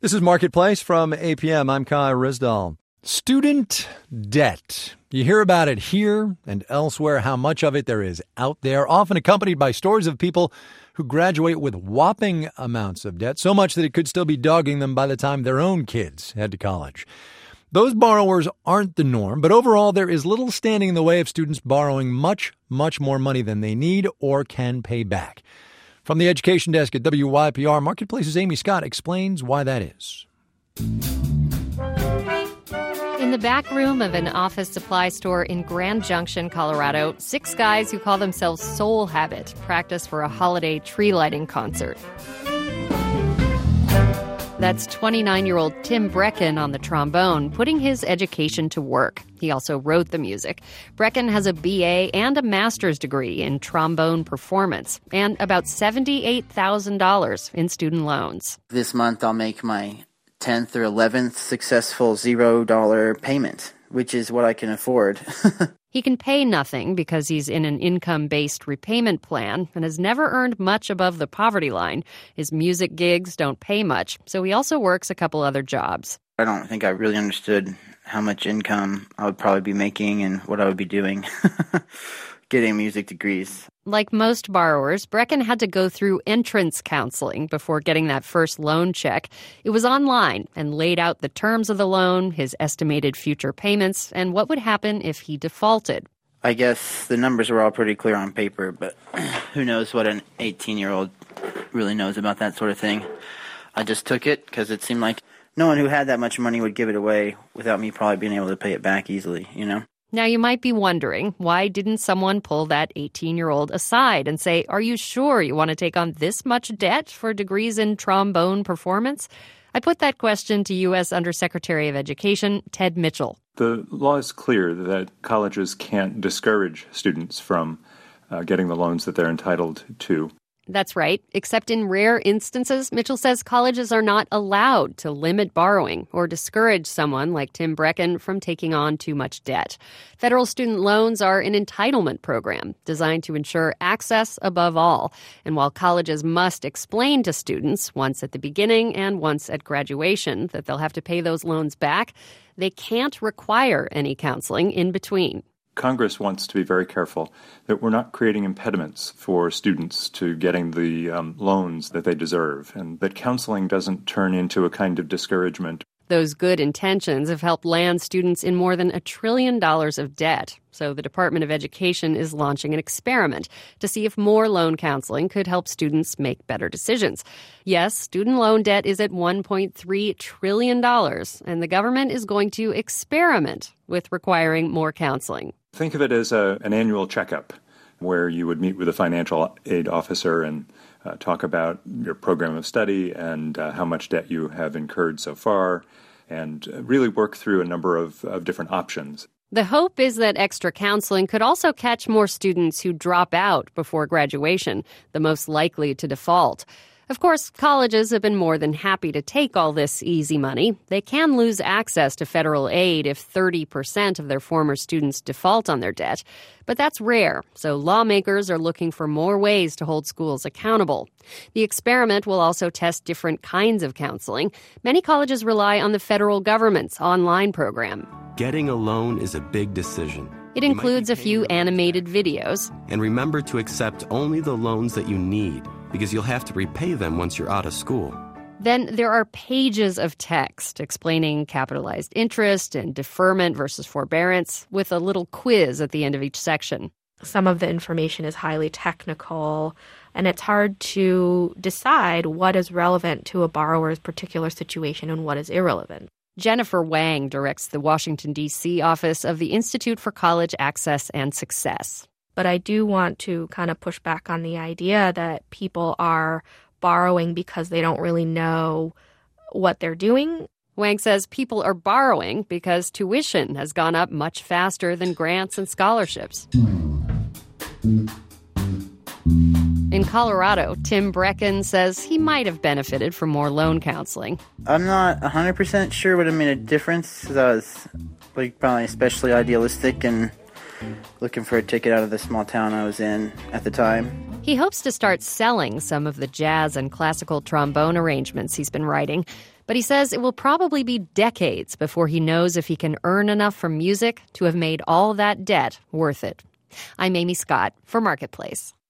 This is Marketplace from APM. I'm Kai Rizdal. Student debt. You hear about it here and elsewhere, how much of it there is out there, often accompanied by stories of people who graduate with whopping amounts of debt, so much that it could still be dogging them by the time their own kids head to college. Those borrowers aren't the norm, but overall there is little standing in the way of students borrowing much, much more money than they need or can pay back. From the Education Desk at WYPR, Marketplace's Amy Scott explains why that is. In the back room of an office supply store in Grand Junction, Colorado, 6 guys who call themselves Soul Habit practice for a holiday tree lighting concert. That's 29-year-old Tim Brecken on the trombone, putting his education to work. He also wrote the music. Brecken has a BA and a master's degree in trombone performance and about $78,000 in student loans. This month I'll make my 10th or 11th successful $0 payment, which is what I can afford. He can pay nothing because he's in an income-based repayment plan and has never earned much above the poverty line. His music gigs don't pay much, so he also works a couple other jobs. I don't think I really understood how much income I would probably be making and what I would be doing getting music degrees. Like most borrowers, Brecken had to go through entrance counseling before getting that first loan check. It was online and laid out the terms of the loan, his estimated future payments, and what would happen if he defaulted. I guess the numbers were all pretty clear on paper, but who knows what an 18-year-old really knows about that sort of thing. I just took it because it seemed like no one who had that much money would give it away without me probably being able to pay it back easily, you know? Now, you might be wondering, why didn't someone pull that 18-year-old aside and say, are you sure you want to take on this much debt for degrees in trombone performance? I put that question to U.S. Undersecretary of Education Ted Mitchell. The law is clear that colleges can't discourage students from getting the loans that they're entitled to. That's right, except in rare instances, Mitchell says colleges are not allowed to limit borrowing or discourage someone like Tim Brecken from taking on too much debt. Federal student loans are an entitlement program designed to ensure access above all. And while colleges must explain to students once at the beginning and once at graduation that they'll have to pay those loans back, they can't require any counseling in between. Congress wants to be very careful that we're not creating impediments for students to getting the loans that they deserve, and that counseling doesn't turn into a kind of discouragement. Those good intentions have helped land students in more than $1 trillion of debt. So the Department of Education is launching an experiment to see if more loan counseling could help students make better decisions. Yes, student loan debt is at $1.3 trillion, and the government is going to experiment with requiring more counseling. Think of it as an annual checkup where you would meet with a financial aid officer and talk about your program of study and how much debt you have incurred so far, and really work through a number of different options. The hope is that extra counseling could also catch more students who drop out before graduation, the most likely to default. Of course, colleges have been more than happy to take all this easy money. They can lose access to federal aid if 30% of their former students default on their debt. But that's rare, so lawmakers are looking for more ways to hold schools accountable. The experiment will also test different kinds of counseling. Many colleges rely on the federal government's online program. Getting a loan is a big decision. It includes a few animated videos. And remember to accept only the loans that you need, because you'll have to repay them once you're out of school. Then there are pages of text explaining capitalized interest and deferment versus forbearance, with a little quiz at the end of each section. Some of the information is highly technical, and it's hard to decide what is relevant to a borrower's particular situation and what is irrelevant. Jennifer Wang directs the Washington, D.C. office of the Institute for College Access and Success. But I do want to kind of push back on the idea that people are borrowing because they don't really know what they're doing. Wang says people are borrowing because tuition has gone up much faster than grants and scholarships. In Colorado, Tim Brecken says he might have benefited from more loan counseling. I'm not 100% sure what it made a difference, because I was probably especially idealistic and looking for a ticket out of the small town I was in at the time. He hopes to start selling some of the jazz and classical trombone arrangements he's been writing. But he says it will probably be decades before he knows if he can earn enough from music to have made all that debt worth it. I'm Amy Scott for Marketplace.